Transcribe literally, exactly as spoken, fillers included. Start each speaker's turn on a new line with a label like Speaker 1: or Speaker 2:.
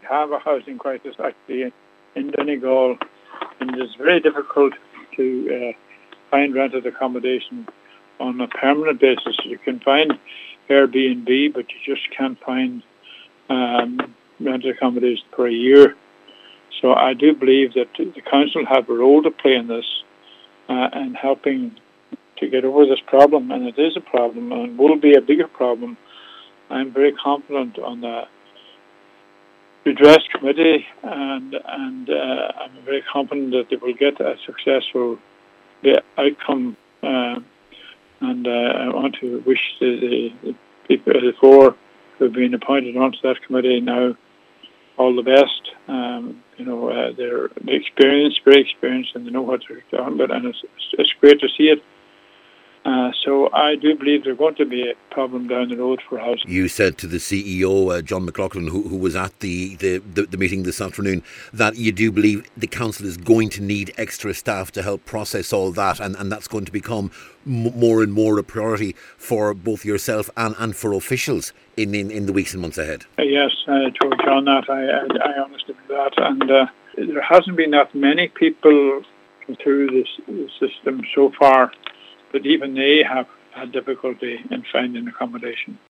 Speaker 1: have a housing crisis actually in Donegal, and it's very difficult to uh, find rented accommodation on a permanent basis. You can find Airbnb, but you just can't find um, rented accommodation for a year. So I do believe that the council have a role to play in this uh, and helping to get over this problem, and it is a problem and will be a bigger problem. I'm very confident on the redress committee, and and uh, I'm very confident that they will get a successful outcome. Uh, and uh, I want to wish the, the, the people, the four who have been appointed onto that committee now, all the best. Um, you know, uh, they're experienced, very experienced, and they know what they're talking about, and it's, it's great to see it. Uh, so I do believe there's going to be a problem down the road for housing.
Speaker 2: You said to the C E O, uh, John McLaughlin, who, who was at the, the, the, the meeting this afternoon, that you do believe the council is going to need extra staff to help process all that, and, and that's going to become m- more and more a priority for both yourself and, and for officials in, in, in the weeks and months ahead.
Speaker 1: Uh, yes, I told John that. I, I, I honestly believe that. And uh, there hasn't been that many people through this, this system so far, but even they have had difficulty in finding accommodation.